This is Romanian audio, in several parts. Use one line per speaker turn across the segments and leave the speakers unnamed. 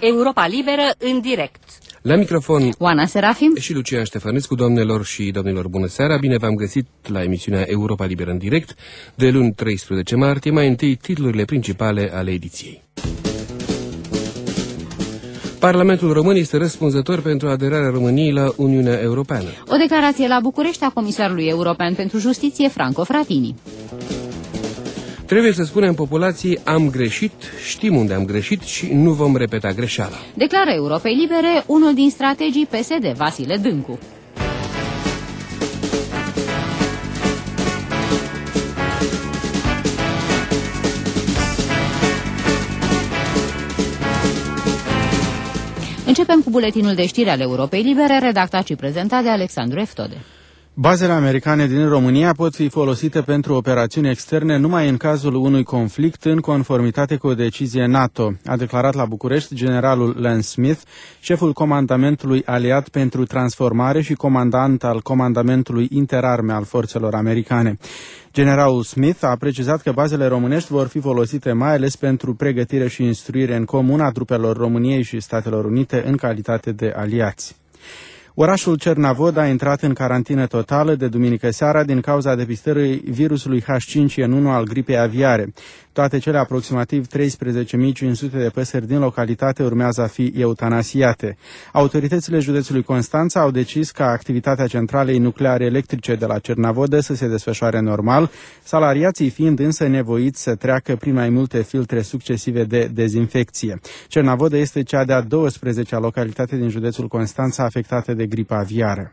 Europa Liberă în direct.
La microfon
Oana Serafim
și Lucian Ștefănescu. Doamnelor și domnilor, bună seara, bine v-am găsit la emisiunea Europa Liberă în direct de luni 13 martie. Mai întâi titlurile principale ale ediției. Parlamentul Român este răspunzător pentru aderarea României la Uniunea Europeană.
O declarație la București a Comisarului European pentru Justiție, Franco Frattini.
Trebuie să spunem populației: am greșit, știm unde am greșit și nu vom repeta greșeala.
Declară Europei Libere unul din strategii PSD, Vasile Dâncu. Începem cu buletinul de știri al Europei Libere, redactat și prezentat de Alexandru Eftode.
Bazele americane din România pot fi folosite pentru operațiuni externe numai în cazul unui conflict, în conformitate cu o decizie NATO, a declarat la București generalul Lance Smith, șeful comandamentului aliat pentru transformare și comandant al comandamentului interarme al forțelor americane. Generalul Smith a precizat că bazele românești vor fi folosite mai ales pentru pregătire și instruire în comun a trupelor României și Statelor Unite în calitate de aliați. Orașul Cernavod a intrat în carantină totală de duminică seara din cauza depistării virusului H5N1 al gripei aviare. Toate cele aproximativ 13.500 de păsări din localitate urmează a fi eutanasiate. Autoritățile județului Constanța au decis ca activitatea centralei nucleare electrice de la Cernavodă să se desfășoare normal, salariații fiind însă nevoiți să treacă prin mai multe filtre succesive de dezinfecție. Cernavodă este cea de-a 12-a localitate din județul Constanța afectată de gripa aviară.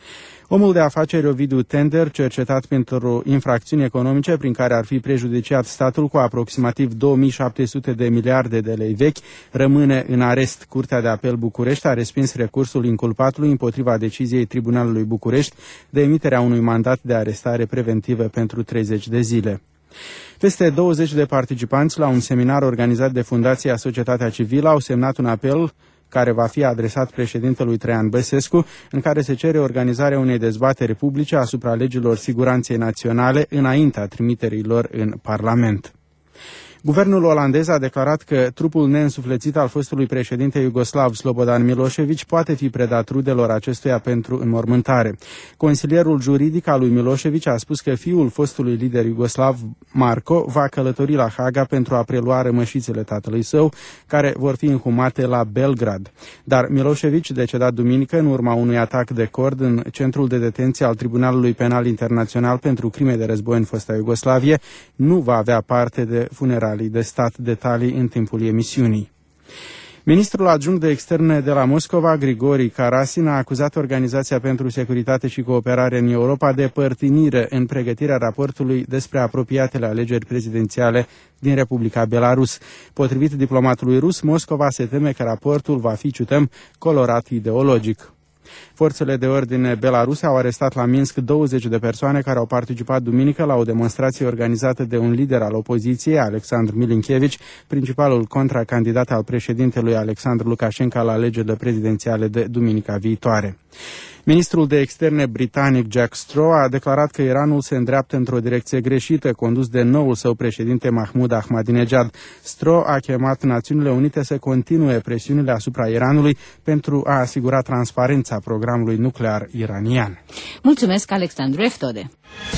Omul de afaceri Ovidiu Tender, cercetat pentru infracțiuni economice prin care ar fi prejudiciat statul cu aproximativ 2700 de miliarde de lei vechi, rămâne în arest. Curtea de Apel București a respins recursul inculpatului împotriva deciziei Tribunalului București de emiterea unui mandat de arestare preventivă pentru 30 de zile. Peste 20 de participanți la un seminar organizat de Fundația Societatea Civilă au semnat un apel care va fi adresat președintelui Traian Băsescu, în care se cere organizarea unei dezbateri publice asupra legilor siguranței naționale înaintea trimiterii lor în Parlament. Guvernul olandez a declarat că trupul neînsuflețit al fostului președinte iugoslav Slobodan Milošević poate fi predat rudelor acestuia pentru înmormântare. Consilierul juridic al lui Milošević a spus că fiul fostului lider iugoslav, Marko, va călători la Haga pentru a prelua rămășițele tatălui său, care vor fi înhumate la Belgrad. Dar Milošević, decedat duminică în urma unui atac de cord în centrul de detenție al Tribunalului Penal Internațional pentru crime de război în fosta Iugoslavie, nu va avea parte de funeralii de stat. Detalii în timpul emisiunii. Ministrul adjunct de externe de la Moscova, Grigori Karasin, a acuzat Organizația pentru Securitate și Cooperare în Europa de părtinire în pregătirea raportului despre apropiatele alegeri prezidențiale din Republica Belarus. Potrivit diplomatului rus, Moscova se teme că raportul va fi, cităm, colorat ideologic. Forțele de ordine belaruse au arestat la Minsk 20 de persoane care au participat duminică la o demonstrație organizată de un lider al opoziției, Alexandru Milinkevich, principalul contracandidat al președintelui Alexandru Lukashenko la alegerile prezidențiale de duminica viitoare. Ministrul de externe britanic Jack Straw a declarat că Iranul se îndreaptă într-o direcție greșită, condus de noul său președinte Mahmoud Ahmadinejad. Straw a chemat Națiunile Unite să continue presiunile asupra Iranului pentru a asigura transparența programului nuclear iranian.
Mulțumesc, Alexandru Eftode.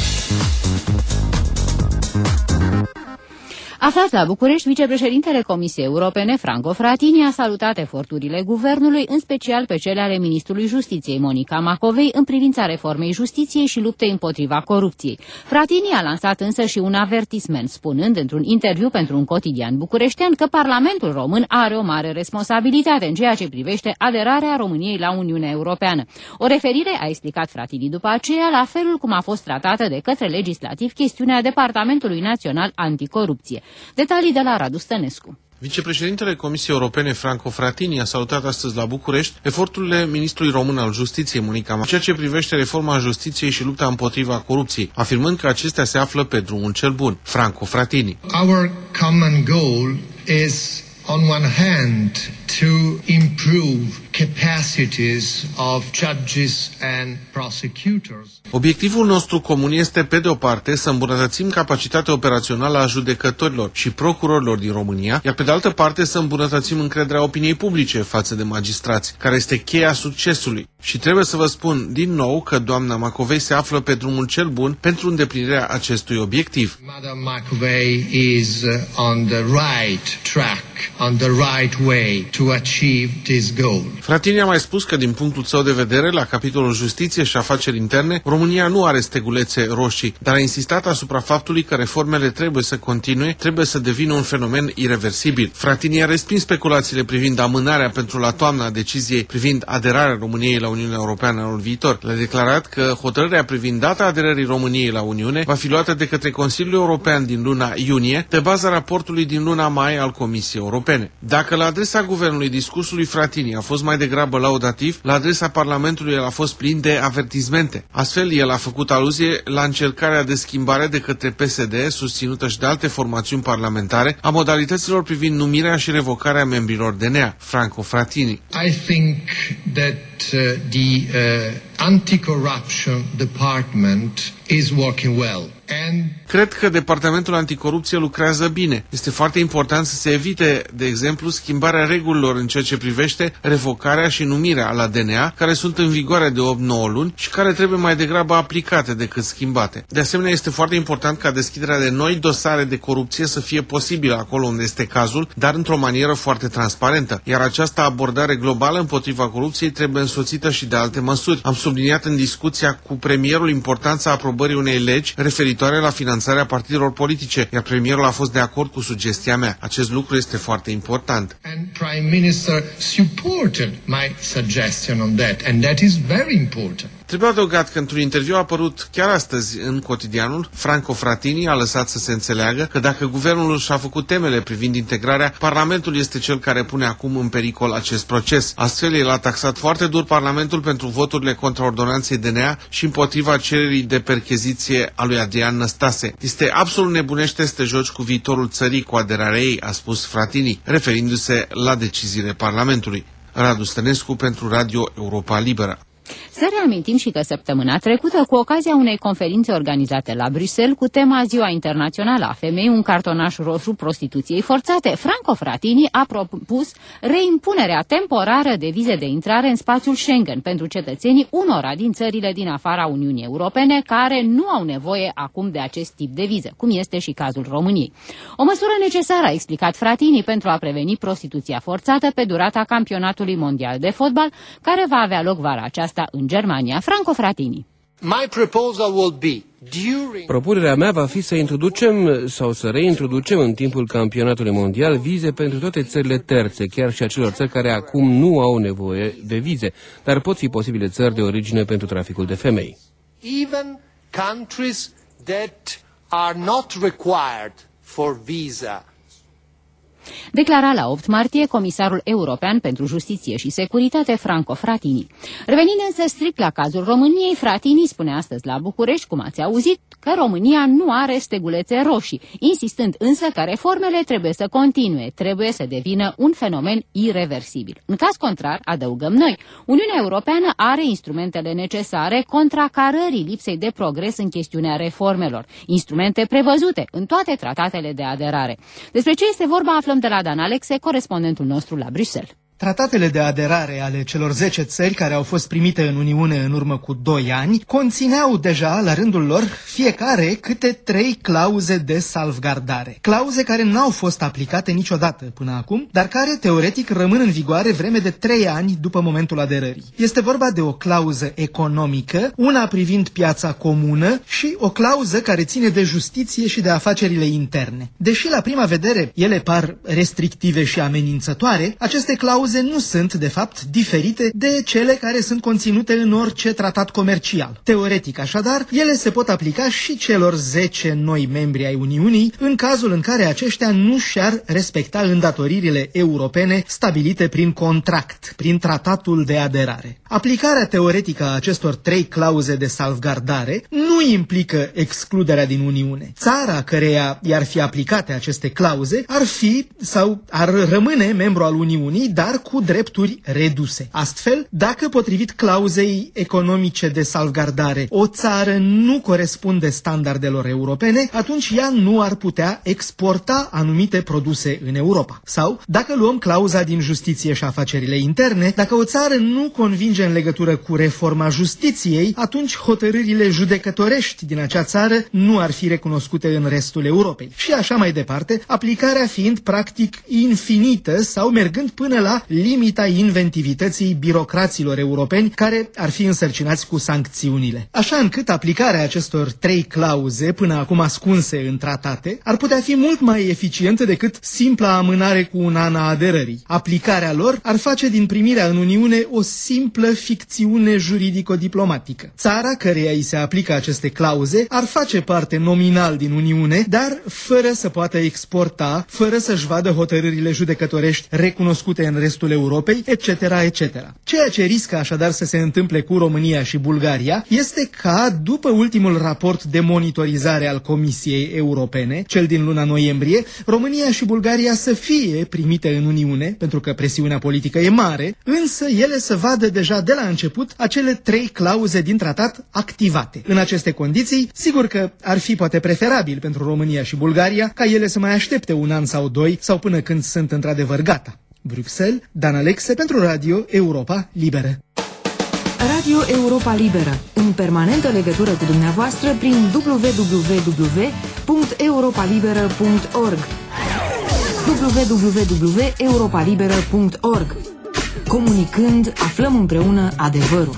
Aflat la București, vicepreședintele Comisiei Europene, Franco Frattini, a salutat eforturile guvernului, în special pe cele ale ministrului Justiției, Monica Macovei, în privința reformei justiției și luptei împotriva corupției. Frattini a lansat însă și un avertisment, spunând într-un interviu pentru un cotidian bucureștean că Parlamentul Român are o mare responsabilitate în ceea ce privește aderarea României la Uniunea Europeană. O referire, a explicat Frattini după aceea, la felul cum a fost tratată de către legislativ chestiunea Departamentului Național Anticorupție. Detalii de la Radu Stănescu.
Vicepreședintele Comisiei Europene, Franco Frattini, a salutat astăzi la București eforturile ministrului român al Justiției, Monica Macovei, în ceea ce privește reforma justiției și lupta împotriva corupției, afirmând că acestea se află pe drumul cel bun. Franco Frattini.
Our common goal is on one hand to improve capacities of judges and prosecutors.
Obiectivul nostru comun este, pe de o parte, să îmbunătățim capacitatea operațională a judecătorilor și procurorilor din România, iar pe de altă parte să îmbunătățim încrederea opiniei publice față de magistrați, care este cheia succesului. Și trebuie să vă spun din nou că doamna Macovei se află pe drumul cel bun pentru îndeplinirea acestui obiectiv.
Madam Macovei is on the right track, on the right way to achieve this goal.
Fratini a mai spus că, din punctul său de vedere, la capitolul justiție și afaceri interne, România nu are stegulețe roșii, dar a insistat asupra faptului că reformele trebuie să continue, trebuie să devină un fenomen ireversibil. Fratini a respins speculațiile privind amânarea pentru la toamna deciziei privind aderarea României la Uniunea Europeană anul viitor. Le-a declarat că hotărârea privind data aderării României la Uniune va fi luată de către Consiliul European din luna iunie, pe baza raportului din luna mai al Comisiei Europene. Dacă la adresa guvernului discursul lui Fratini a fost mai degrabă laudativ, la adresa Parlamentului el a fost plin de avertizmente. Astfel, el a făcut aluzie la încercarea de schimbare de către PSD, susținută și de alte formațiuni parlamentare, a modalităților privind numirea și revocarea membrilor DNA. Franco Fratini.
I think that the anti-corruption department is working well.
Cred că Departamentul Anticorupție lucrează bine. Este foarte important să se evite, de exemplu, schimbarea regulilor în ceea ce privește revocarea și numirea la DNA, care sunt în vigoare de 8-9 luni și care trebuie mai degrabă aplicate decât schimbate. De asemenea, este foarte important ca deschiderea de noi dosare de corupție să fie posibilă acolo unde este cazul, dar într-o manieră foarte transparentă. Iar această abordare globală împotriva corupției trebuie însoțită și de alte măsuri. Am subliniat în discuția cu premierul importanța aprobării unei legi referitoare la finanțarea partidelor politice, iar premierul a fost de acord cu sugestia mea. Acest lucru este foarte important.
And Prime Minister supported my suggestion on that, and that is very important.
Trebuie adăugat că într-un interviu apărut chiar astăzi în Cotidianul, Franco Fratini a lăsat să se înțeleagă că dacă guvernul și-a făcut temele privind integrarea, Parlamentul este cel care pune acum în pericol acest proces. Astfel, el a taxat foarte dur Parlamentul pentru voturile contra ordonanței DNA și împotriva cererii de percheziție a lui Adrian Năstase. Este absolut nebunește să te joci cu viitorul țării cu aderarea ei, a spus Fratini, referindu-se la deciziile Parlamentului. Radu Stănescu pentru Radio Europa Liberă.
Să reamintim și că săptămâna trecută, cu ocazia unei conferințe organizate la Bruxelles cu tema Ziua Internațională a Femeii, un cartonaș roșu prostituției forțate, Franco Fratini a propus reimpunerea temporară de vize de intrare în spațiul Schengen pentru cetățenii unora din țările din afara Uniunii Europene care nu au nevoie acum de acest tip de viză, cum este și cazul României. O măsură necesară, a explicat Fratini, pentru a preveni prostituția forțată pe durata campionatului mondial de fotbal, care va avea loc vara aceasta în Germania. Franco Fratini.
Propunerea mea va fi să introducem sau să reintroducem în timpul campionatului mondial vize pentru toate țările terțe, chiar și acelor țări care acum nu au nevoie de vize, dar pot fi posibile țări de origine pentru traficul de femei.
Even countries that are not required for visa.
Declara la 8 martie comisarul european pentru justiție și securitate Franco Fratini. Revenind însă strict la cazul României, Fratini spune astăzi la București, cum ați auzit, că România nu are stegulețe roșii, insistând însă că reformele trebuie să continue, trebuie să devină un fenomen ireversibil. În caz contrar, adăugăm noi, Uniunea Europeană are instrumentele necesare contracarării lipsei de progres în chestiunea reformelor, instrumente prevăzute în toate tratatele de aderare. Despre ce este vorba aflăm de la Dan Alexe, corespondentul nostru la Bruxelles.
Tratatele de aderare ale celor 10 țări care au fost primite în Uniune în urmă cu 2 ani conțineau deja, la rândul lor, fiecare câte 3 clauze de salvgardare. Clauze care n-au fost aplicate niciodată până acum, dar care, teoretic, rămân în vigoare vreme de 3 ani după momentul aderării. Este vorba de o clauză economică, una privind piața comună și o clauză care ține de justiție și de afacerile interne. Deși la prima vedere ele par restrictive și amenințătoare, aceste clauze nu sunt, de fapt, diferite de cele care sunt conținute în orice tratat comercial. Teoretic, așadar, ele se pot aplica și celor 10 noi membri ai Uniunii, în cazul în care aceștia nu și-ar respecta îndatoririle europene stabilite prin contract, prin tratatul de aderare. Aplicarea teoretică a acestor 3 clauze de salvgardare nu implică excluderea din Uniune. Țara căreia i-ar fi aplicate aceste clauze ar fi sau ar rămâne membru al Uniunii, dar dar cu drepturi reduse. Astfel, dacă potrivit clauzei economice de salvgardare o țară nu corespunde standardelor europene, atunci ea nu ar putea exporta anumite produse în Europa. Sau, dacă luăm clauza din justiție și afacerile interne, dacă o țară nu convinge în legătură cu reforma justiției, atunci hotărârile judecătorești din acea țară nu ar fi recunoscute în restul Europei. Și așa mai departe, aplicarea fiind practic infinită sau mergând până la limita inventivității birocraților europeni care ar fi însărcinați cu sancțiunile. Așa încât aplicarea acestor 3 clauze, până acum ascunse în tratate, ar putea fi mult mai eficientă decât simpla amânare cu un an a aderării. Aplicarea lor ar face din primirea în Uniune o simplă ficțiune juridico-diplomatică. Țara căreia îi se aplică aceste clauze ar face parte nominal din Uniune, dar fără să poată exporta, fără să-și vadă hotărârile judecătorești recunoscute în restul Europei, etc., etc. Ceea ce riscă așadar să se întâmple cu România și Bulgaria este ca, după ultimul raport de monitorizare al Comisiei Europene, cel din luna noiembrie, România și Bulgaria să fie primite în Uniune, pentru că presiunea politică e mare, însă ele să vadă deja de la început acele 3 clauze din tratat activate. În aceste condiții, sigur că ar fi poate preferabil pentru România și Bulgaria ca ele să mai aștepte un an sau 2 sau până când sunt într-adevăr gata. Bruxelles, Dan Alexe pentru Radio Europa Liberă.
Radio Europa Liberă, în permanentă legătură cu dumneavoastră prin www.europalibera.org www.europalibera.org. Comunicând, aflăm împreună adevărul.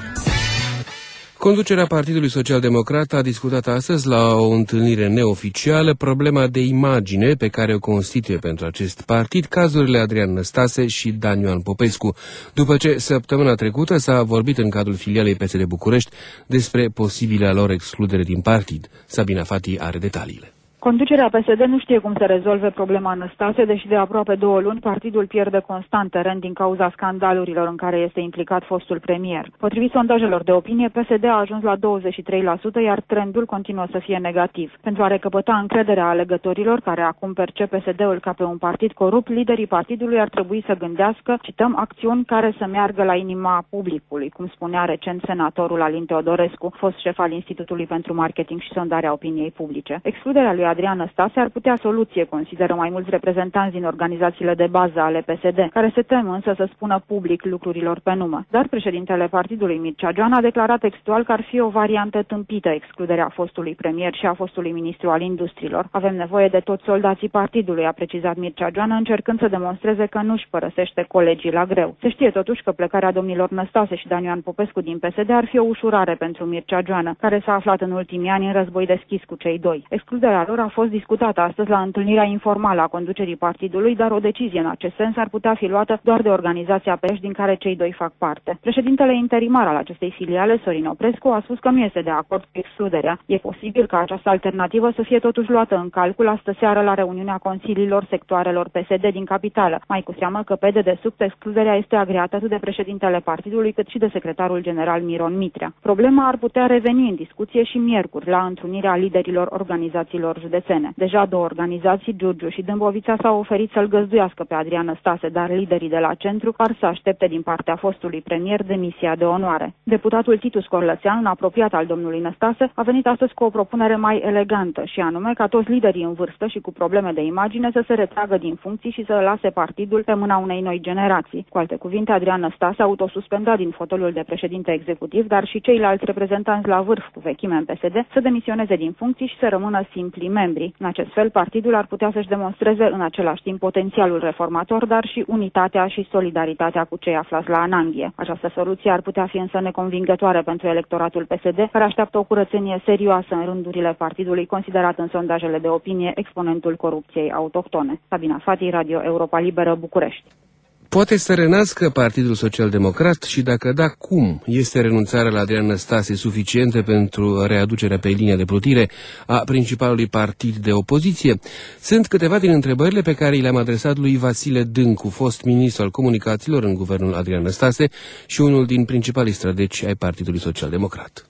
Conducerea Partidului Social-Democrat a discutat astăzi la o întâlnire neoficială problema de imagine pe care o constituie pentru acest partid cazurile Adrian Năstase și Dan Ioan Popescu, după ce săptămâna trecută s-a vorbit în cadrul filialei PSD București despre posibila lor excludere din partid. Sabina Fati are detaliile.
Conducerea PSD nu știe cum să rezolve problema Năstase, deși de aproape 2 luni partidul pierde constant teren din cauza scandalurilor în care este implicat fostul premier. Potrivit sondajelor de opinie, PSD a ajuns la 23%, iar trendul continuă să fie negativ. Pentru a recăpăta încrederea alegătorilor, care acum percep PSD-ul ca pe un partid corupt, liderii partidului ar trebui să gândească, cităm, acțiuni care să meargă la inima publicului, cum spunea recent senatorul Alin Teodorescu, fost șef al Institutului pentru Marketing și Sondarea Opiniei Publice. Excluderea lui Adrian Năstase ar putea soluție, consideră mai mulți reprezentanți din organizațiile de bază ale PSD, care se tem însă să spună public lucrurilor pe nume. Dar președintele partidului Mircea Joan a declarat textual că ar fi o variantă tâmpită excluderea fostului premier și a fostului ministru al industriilor. Avem nevoie de toți soldații partidului, a precizat Mircea Joan, încercând să demonstreze că nu-și părăsește colegii la greu. Se știe totuși că plecarea domnilor Năstase și Dan Ioan Popescu din PSD ar fi o ușurare pentru Mircea Joan, care s-a aflat în ultimii ani în război deschis cu cei doi. Excluderea lor a fost discutată astăzi la întâlnirea informală a conducerii partidului, dar o decizie în acest sens ar putea fi luată doar de organizația PEș, din care cei doi fac parte. Președintele interimar al acestei filiale, Sorin Oprescu, a spus că nu este de acord cu excluderea. E posibil ca această alternativă să fie totuși luată în calcul astă seară la reuniunea consiliilor sectoarelor PSD din capitală, mai cu seamă că pe dedesubt excluderea este agreată atât de președintele partidului cât și de secretarul general Miron Mitrea. Problema ar putea reveni în discuție și miercuri la întrunirea liderilor organizațiilor județene. Deja 2 organizații, Giurgiu și Dâmbovița, s-au oferit să-l găzduiască pe Adrian Năstase, dar liderii de la centru par să aștepte din partea fostului premier demisia de onoare. Deputatul Titu Scorlățean, un apropiat al domnului Năstase, a venit astăzi cu o propunere mai elegantă și anume ca toți liderii în vârstă și cu probleme de imagine să se retragă din funcții și să lase partidul pe mâna unei noi generații. Cu alte cuvinte, Adrian Năstase, autosuspendat din fotoliul de președinte executiv, dar și ceilalți reprezentanți la vârf cu vechime în PSD, să demisioneze din funcții și să rămână simpli membri. În acest fel, partidul ar putea să-și demonstreze în același timp potențialul reformator, dar și unitatea și solidaritatea cu cei aflați la ananghie. Această soluție ar putea fi însă neconvingătoare pentru electoratul PSD, care așteaptă o curățenie serioasă în rândurile partidului, considerat în sondajele de opinie exponentul corupției autohtone. Sabina Fati, Radio Europa Liberă, București.
Poate să renască Partidul Social-Democrat și dacă da, cum? Este renunțarea la Adrian Năstase suficientă pentru readucerea pe linia de plutire a principalului partid de opoziție? Sunt câteva din întrebările pe care le-am adresat lui Vasile Dâncu, fost ministru al comunicațiilor în guvernul Adrian Năstase și unul din principalii strădeci ai Partidului Social-Democrat.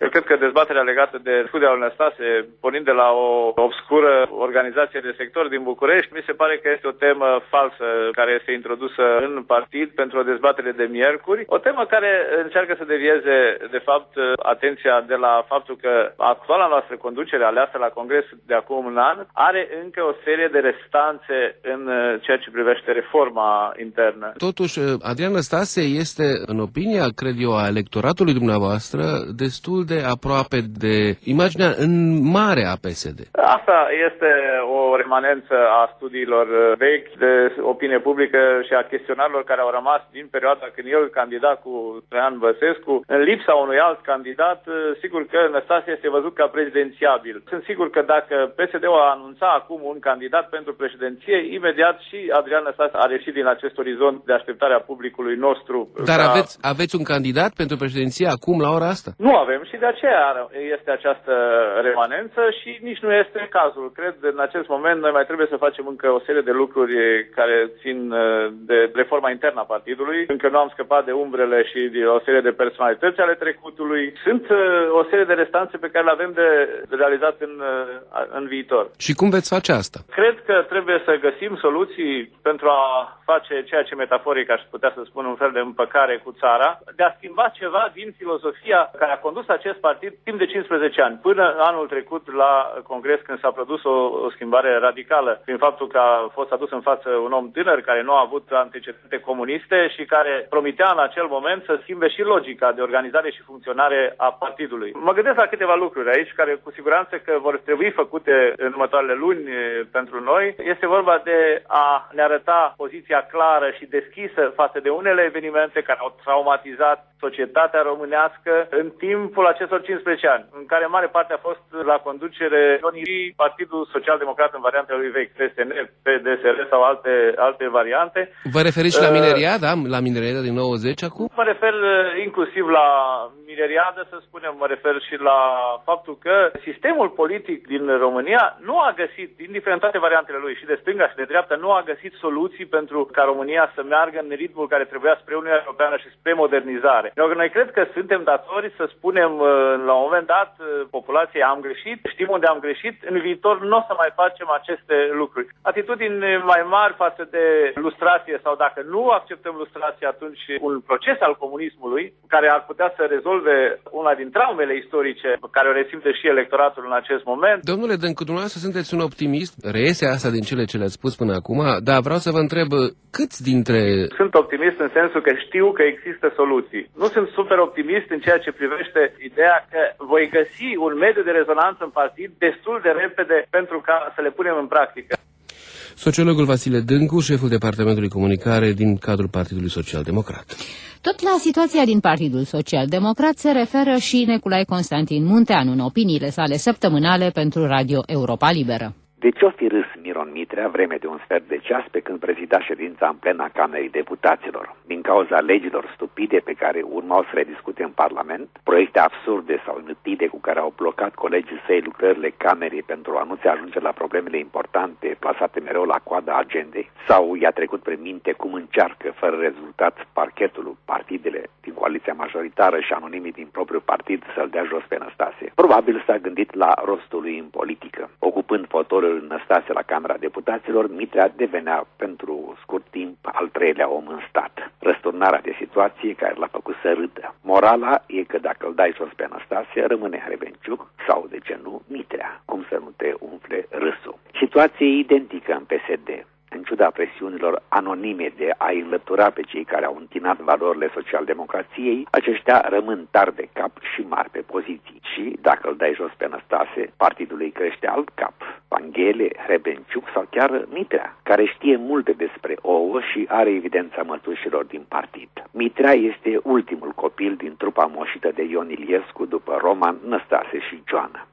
Eu cred că dezbaterea legată de studia lui Năstase, pornind de la o obscură organizație de sector din București, mi se pare că este o temă falsă care este introdusă în partid pentru o dezbatere de miercuri, o temă care încearcă să devieze, de fapt, atenția de la faptul că actuala noastră conducere aleasă la Congres de acum un an are încă o serie de restanțe în ceea ce privește reforma internă.
Totuși, Adrian Năstase este, în opinia, cred eu, a electoratului dumneavoastră, destul de aproape de imaginea în mare a PSD.
Asta este o remanență a studiilor vechi de opinie publică și a chestionarilor care au rămas din perioada când el candida cu Traian Băsescu. În lipsa unui alt candidat, sigur că Năstase este văzut ca prezidențiabil. Sunt sigur că dacă PSD-ul a anunțat acum un candidat pentru președinție, imediat și Adrian Năstase a ieșit din acest orizont de așteptare a publicului nostru.
Dar aveți un candidat pentru președinție acum, la ora asta?
Nu avem și de aceea este această remanență și nici nu este cazul. Cred în acest moment noi mai trebuie să facem încă o serie de lucruri care țin de reforma internă a partidului. Încă nu am scăpat de umbrele și de o serie de personalități ale trecutului. Sunt o serie de restanțe pe care le avem de realizat în viitor.
Și cum veți face asta?
Cred că trebuie să găsim soluții pentru a face ceea ce metaforic aș putea să spun un fel de împăcare cu țara, de a schimba ceva din filozofia care a condus acest partid timp de 15 ani, până anul trecut la Congres, când s-a produs o schimbare radicală, prin faptul că a fost adus în față un om tânăr care nu a avut antecedente comuniste și care promitea în acel moment să schimbe și logica de organizare și funcționare a partidului. Mă gândesc la câteva lucruri aici care cu siguranță că vor trebui făcute în următoarele luni pentru noi. Este vorba de a ne arăta poziția clară și deschisă față de unele evenimente care au traumatizat societatea românească în timpul acestor 15 ani, în care mare parte a fost la conducere Partidul Social-Democrat în variantele lui vechi, PSN, PDSR sau alte variante.
Vă referiți la mineriada? La mineriada din 90 acum?
Mă refer inclusiv la mineriadă, să spunem, mă refer și la faptul că sistemul politic din România nu a găsit, indiferent toate variantele lui, și de stânga și de dreapta, nu a găsit soluții pentru ca România să meargă în ritmul care trebuia spre Uniunea Europeană și spre modernizare. Noi cred că suntem datori să spunem la un moment dat populației am greșit, știm unde am greșit, în viitor nu o să mai facem aceste lucruri. Atitudini mai mari față de lustrație sau dacă nu acceptăm lustrație, atunci un proces al comunismului care ar putea să rezolve una din traumele istorice care o resimte și electoratul în acest moment.
Domnule Dâncu, dumneavoastră sunteți un optimist, reiese asta din cele ce le-ați spus până acum, dar vreau să vă întreb câți dintre...
Sunt optimist în sensul că știu că există soluții. Nu sunt super optimist în ceea ce privește ideea că voi găsi un mediu de rezonanță în partid destul de repede pentru ca să le punem în practică.
Sociologul Vasile Dâncu, șeful Departamentului Comunicare din cadrul Partidului Social-Democrat.
Tot la situația din Partidul Social-Democrat se referă și Nicolae Constantin Munteanu în opiniile sale săptămânale pentru Radio Europa Liberă.
De ce-o fi râs Miron Mitrea vreme de un sfert de ceas pe când prezida ședința în plena Camerei Deputaților? Din cauza legilor stupide pe care urmau să le discute în Parlament, proiecte absurde sau nutide cu care au blocat colegii săi lucrările Camerei pentru a nu se ajunge la problemele importante plasate mereu la coada agendei? Sau i-a trecut prin minte cum încearcă, fără rezultat, parchetul, partidele din coaliția majoritară și anonimii din propriul partid să-l dea jos pe Năstase? Probabil s-a gândit la rostul lui în politică. Ocupând fotoliul Năstase la Camera Deputaților, Mitrea devenea pentru scurt timp al treilea om în stat. Răsturnarea de situație care l-a făcut să râdă. Morala e că dacă îl dai jos pe Năstase, rămâne Hrebenciuc sau, de ce nu, Mitrea. Cum să nu te umfle râsul? Situație identică în PSD. În ciuda presiunilor anonime de a înlătura pe cei care au întinat valorile social-democrației, aceștia rămân tari de cap și mari pe poziții. Și, dacă îl dai jos pe Năstase, partidului crește alt cap. Panghele, Hrebenciuc sau chiar Mitrea, care știe multe despre ouă și are evidența mătușilor din partid. Mitrea este ultimul copil din trupa moșită de Ion Iliescu după Roman, Năstase și Joana.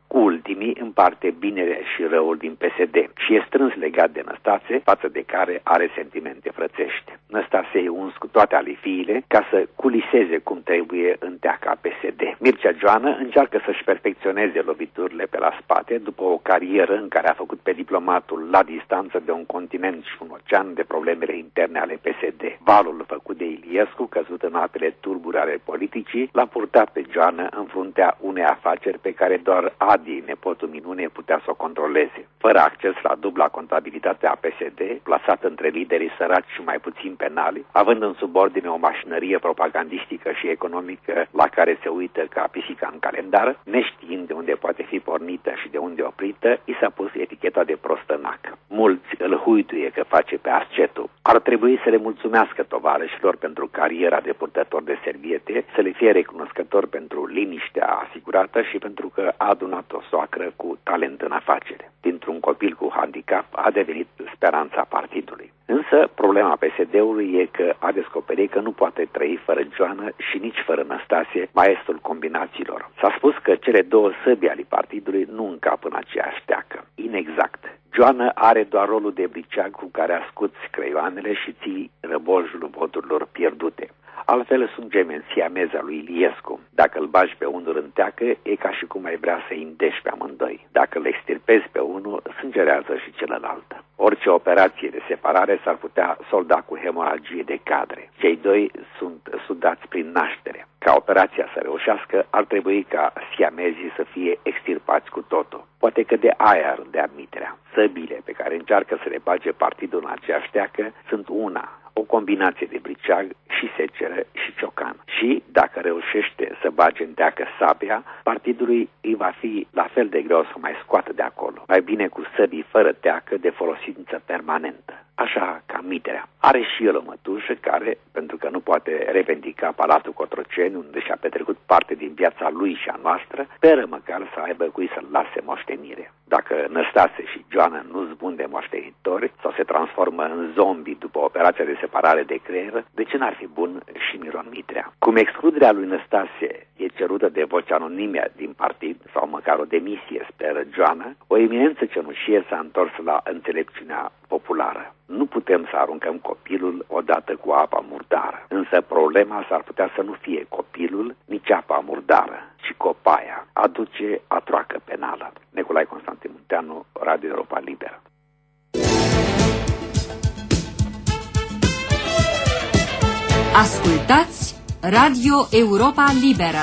Cu ultimii împarte binele și răul din PSD și e strâns legat de Năstase, față de care are sentimente frățești. Năstase e uns cu toate alifiile ca să culiseze cum trebuie în teaca PSD. Mircea Joană încearcă să-și perfecționeze loviturile pe la spate după o carieră în care a făcut pe diplomatul la distanță de un continent și un ocean de problemele interne ale PSD. Valul făcut de Iliescu, căzut în apele tulbure ale politicii, l-a purtat pe Joană în fruntea unei afaceri pe care doar Adi, nepotul minune, putea să o controleze. Fără acces la dubla contabilitate a PSD, plasată între liderii săraci și mai puțin penali, având în subordine o mașinărie propagandistică și economică la care se uită ca pisica în calendar, neștiind de unde poate fi pornită și de unde oprită, i s-a pus eticheta de prostănac. Mulți îl huituie că face pe ascetul. Ar trebui să le mulțumească tovarășilor pentru cariera de purtător de serviete, să le fie recunoscător pentru liniștea asigurată și pentru că a adunat o soacră cu talent în afacere. Dintr-un copil cu handicap a devenit speranța partidului. Însă, problema PSD-ului e că a descoperit că nu poate trăi fără Joană și nici fără Năstase, maestrul combinațiilor. S-a spus că cele două săbi ale partidului nu încap în aceeași teacă. Inexact. Joană are doar rolul de briceag cu care ascuți creioanele și ții răbojul voturilor pierdute. Altfel sunt gemeni siamezi al lui Iliescu. Dacă îl bagi pe unul în teacă, e ca și cum ai vrea să-i îndeși pe amândoi. Dacă îl extirpezi pe unul, sângerează și celălalt. Orice operație de separare s-ar putea solda cu hemoragie de cadre. Cei doi sunt sudați prin naștere. Ca operația să reușească, ar trebui ca siamezii să fie extirpați cu totul. Poate că de aia de admiterea. Săbile pe care încearcă să le bage partidul în aceeași teacă sunt una, o combinație de briceag și seceră și ciocan. Și, dacă reușește să bage în teacă sabia, partidului îi va fi la fel de greu să mai scoată de acolo. Mai bine cu săbii fără teacă de folosință permanentă. Așa ca Miterea. Are și el o mătușă care, pentru că nu poate revendica Palatul Cotroceni, unde și-a petrecut parte din viața lui și a noastră, speră măcar să aibă cui să-l lase moștenire. Dacă Năstase și Joană nu zbun de moștenitori sau se transformă în zombi după operația de separare de creier, de ce n-ar fi bun și Miron Mitrea? Cum excluderea lui Năstase e cerută de voci anonime din partid, sau măcar o demisie, speră Joană, o eminență cenușie s-a întors la înțelepciunea populară. Nu putem să aruncăm copilul odată cu apa murdară, însă problema s-ar putea să nu fie copilul, nici apa murdară, ci copaia. Aduce atroacă penală. Nicolae Constantin Munteanu, Radio Europa Liberă.
Ascultați Radio Europa Liberă.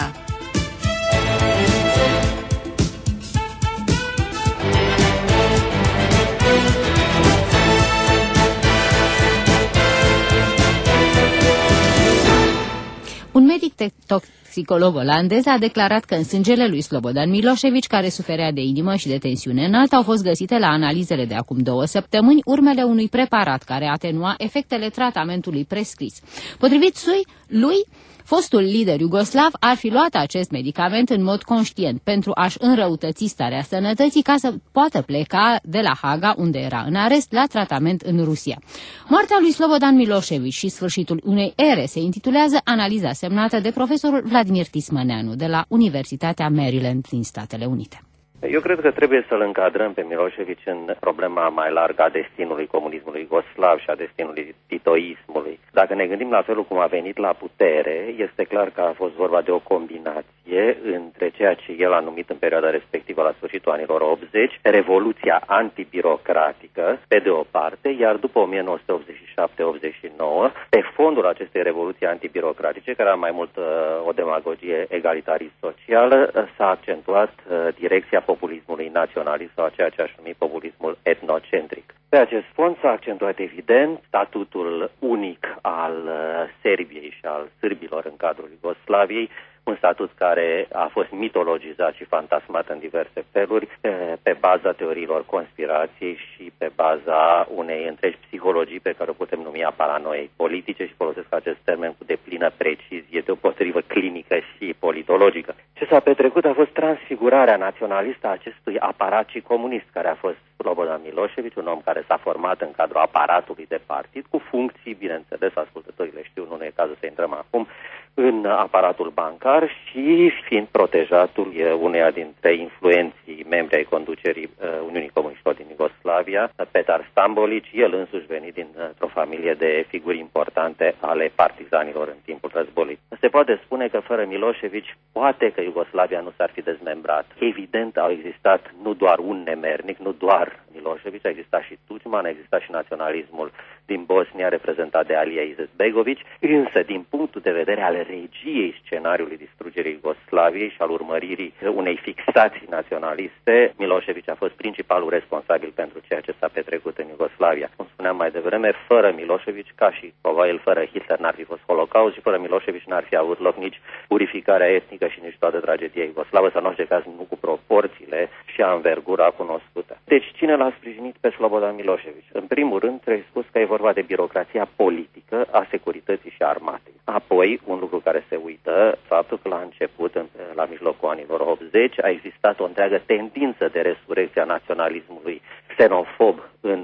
Un medic toxicolog olandez a declarat că în sângele lui Slobodan Milošević, care suferea de inimă și de tensiune înaltă, au fost găsite la analizele de acum 2 săptămâni urmele unui preparat care atenua efectele tratamentului prescris. Potrivit lui, fostul lider iugoslav ar fi luat acest medicament în mod conștient pentru a-și înrăutăți starea sănătății ca să poată pleca de la Haga, unde era în arest, la tratament în Rusia. Moartea lui Slobodan Milošević și sfârșitul unei ere se intitulează analiza semnată de profesorul Vladimir Tismăneanu de la Universitatea Maryland din Statele Unite.
Eu cred că trebuie să-l încadrăm pe Milošević în problema mai largă a destinului comunismului iugoslav și a destinului titoismului. Dacă ne gândim la felul cum a venit la putere, este clar că a fost vorba de o combinație între ceea ce el a numit în perioada respectivă, la sfârșitul anilor 80, revoluția antibirocratică, pe de o parte, iar după 1987-89, pe fondul acestei revoluții antibirocratice, care era mai mult o demagogie egalitarist-socială, s-a accentuat direcția populismului naționalist sau ceea ce aș numi populismul etnocentric. Pe acest fond s-a accentuat evident statutul unic al Serbiei și al sârbilor în cadrul Iugoslaviei, un statut care a fost mitologizat și fantasmat în diverse feluri pe baza teoriilor conspirației și pe baza unei întregi psihologii pe care o putem numi a paranoiei politice și folosesc acest termen cu deplină precizie, deopotrivă clinică și politologică. Ce s-a petrecut a fost transfigurarea naționalistă a acestui aparat comunist care a fost Slobodan Milošević, un om care s-a format în cadrul aparatului de partid cu funcții, bineînțeles, ascultătorii le știu, nu e cazul să intrăm acum, în aparatul bancar și fiind protejatul uneia dintre influenții membri ai conducerii Uniunii Comuniștilor din Iugoslavia, Petar Stambolic, el însuși venit dintr-o familie de figuri importante ale partizanilor în timpul războiului. Se poate spune că fără Milošević poate că Iugoslavia nu s-ar fi dezmembrat. Evident, au existat nu doar un nemernic, nu doar Milošević, a existat și Tuđman, a existat și naționalismul din Bosnia reprezentat de Alija Izetbegović, însă din punctul de vedere al regiei scenariului distrugerii Iugoslaviei și al urmăririi unei fixații naționaliste, Milošević a fost principalul responsabil pentru ceea ce s-a petrecut în Iugoslavia. Cum spuneam mai devreme, fără Milošević, ca și probabil fără Hitler, n-ar fi fost Holocaust și fără Milošević n-ar fi avut loc nici purificarea etnică și nici toată tragedia iugoslavă, sau în orice caz nu cu proporțiile și anvergura cunoscută. Deci cine l-a sprijinit pe Slobodan Milošević? În primul rând trebuie spus că e vorba de birocrația politică a securității și armatei. Apoi, un lucru care se uită, faptul că la început, la mijlocul anilor 80, a existat o întreagă tendință de resurecție a naționalismului xenofob în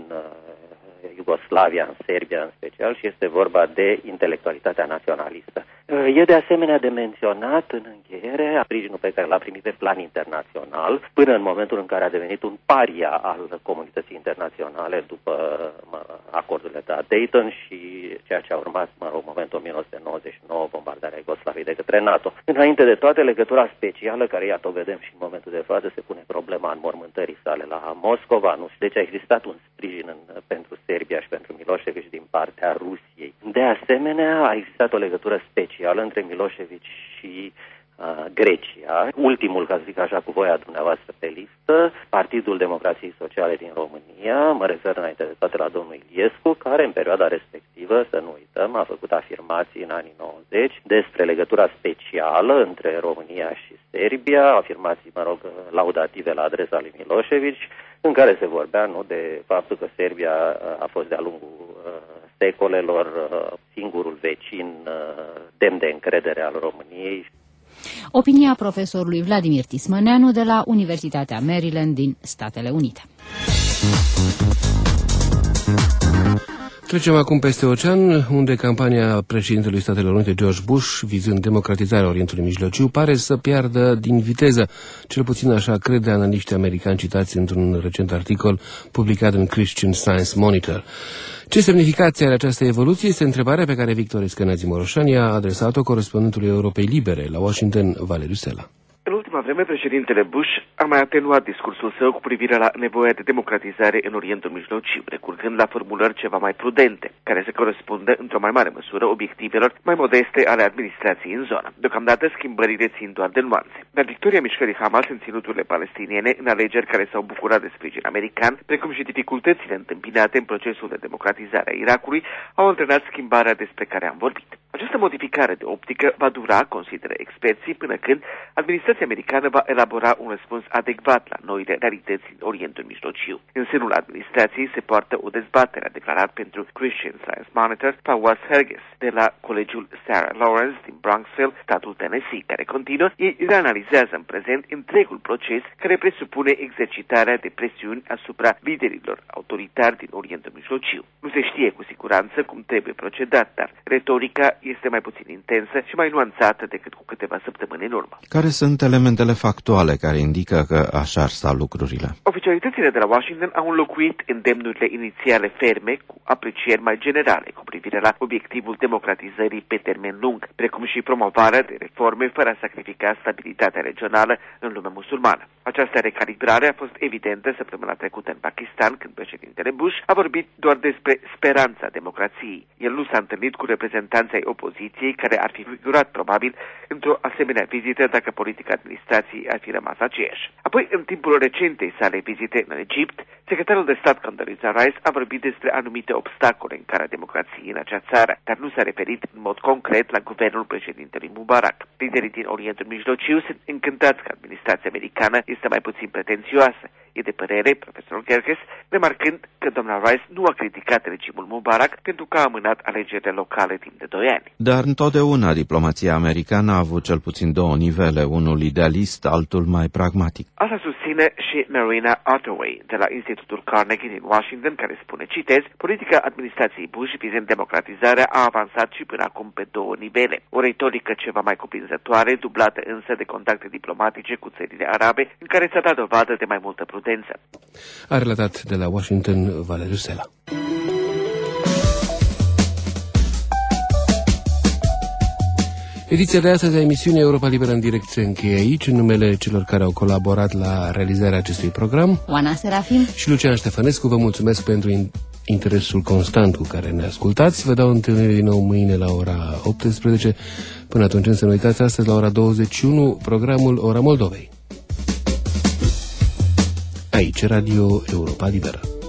Iugoslavia, în Serbia în special, și este vorba de intelectualitatea naționalistă. E de asemenea de menționat în încheiere sprijinul pe care l-a primit pe plan internațional, până în momentul în care a devenit un paria al comunității internaționale după acordurile de la Dayton și ceea ce a urmat, momentul 1999, bombardarea Iugoslaviei de către NATO. Înainte de toate, legătura specială, care iată o vedem și în momentul de față, se pune problema înmormântării sale la Moscova, nu știu, deci a existat un sprijin pentru Serbia și pentru Milošević din partea Rusiei. De asemenea, a existat o legătură specială între Milošević și Grecia. Ultimul, ca să zic așa, cu voia dumneavoastră pe listă, Partidul Democrației Sociale din România, mă refer înainte de toate la domnul Iliescu, care în perioada respectivă, să nu uităm, a făcut afirmații în anii 90 despre legătura specială între România și Serbia, afirmații, laudative la adresa lui Milošević, în care se vorbea de faptul că Serbia a fost de-a lungul secolelor singurul vecin demn de încredere al României.
Opinia profesorului Vladimir Tismăneanu de la Universitatea Maryland din Statele Unite.
Trecem acum peste ocean, unde campania președintelui Statelor Unite George Bush, vizând democratizarea Orientului Mijlociu, pare să piardă din viteză. Cel puțin așa crede analiștii americani citați într-un recent articol publicat în Christian Science Monitor. Ce semnificație are această evoluție este întrebarea pe care Victor Escănazi-Moroșani a adresat-o corespondentului Europei Libere la Washington, Valeriu Sela.
În ultima vreme, președintele Bush a mai atenuat discursul său cu privire la nevoia de democratizare în Orientul Mijlociu, recurgând la formulări ceva mai prudente, care să corespundă într-o mai mare măsură obiectivelor mai modeste ale administrației în zonă. Deocamdată schimbările țin doar de nuanțe. Dar victoria mișcării Hamas în ținuturile palestiniene, în alegeri care s-au bucurat de sprijin american, precum și dificultățile întâmpinate în procesul de democratizare a Irakului, au antrenat schimbarea despre care am vorbit. Această modificare de optică va dura, consideră experții, până când administrația americană va elabora un răspuns adecvat la noile realități din Orientul Mijlociu. În sânul administrației se poartă o dezbatere, a declarat pentru Christian Science Monitor Fawaz Herges de la Colegiul Sarah Lawrence din Bronxville, statul Tennessee, care continuă. Ei reanalizează în prezent întregul proces care presupune exercitarea de presiuni asupra liderilor autoritari din Orientul Mijlociu. Nu se știe cu siguranță cum trebuie procedat, dar retorica este mai puțin intensă și mai nuanțată decât cu câteva săptămâni în urmă.
Care sunt elementele factuale care indică că așa ar sta lucrurile?
Oficialitățile de la Washington au înlocuit îndemnurile inițiale ferme cu aprecieri mai generale cu privire la obiectivul democratizării pe termen lung, precum și promovarea de reforme fără a sacrifica stabilitatea regională în lumea musulmană. Această recalibrare a fost evidentă săptămâna trecută în Pakistan, când președintele Bush a vorbit doar despre speranța democrației. El nu s-a întâlnit cu reprezentanții ai opoziției, care ar fi figurat probabil într-o asemenea vizită dacă politica administrației ar fi rămas aceeași. Apoi, în timpul recentei sale vizite în Egipt, secretarul de stat Condoleezza Rice a vorbit despre anumite obstacole în calea democrației în acea țară, dar nu s-a referit în mod concret la guvernul președintelui Mubarak. Liderii din Orientul Mijlociu sunt încântați că administrația americană este mai puțin pretențioasă, E de părere profesorul Gerges, remarcând că doamna Rice nu a criticat regimul Mubarak pentru că a amânat alegerile locale timp de 2 ani.
Dar întotdeauna diplomația americană a avut cel puțin 2 nivele, unul idealist, altul mai pragmatic.
Asta susține și Marina Ottaway de la Institutul Carnegie din Washington, care spune, citez, politica administrației Bush vizând democratizarea a avansat și până acum pe 2 nivele. O retorică ceva mai cuprinzătoare, dublată însă de contacte diplomatice cu țările arabe, în care s-a dat dovadă de mai multă prudență.
A relatat de la Washington Valeriu Sela. Ediția de astăzi a emisiunii Europa Liberă în direct se încheie aici, în numele celor care au colaborat la realizarea acestui program.
Oana Serafim
și Lucian Ștefănescu, vă mulțumesc pentru interesul constant cu care ne ascultați. Vă dau întâlnire din nou mâine la ora 18. Până atunci, să nu uitați, astăzi la ora 21, programul Ora Moldovei. Aici, Radio Europa Liberă.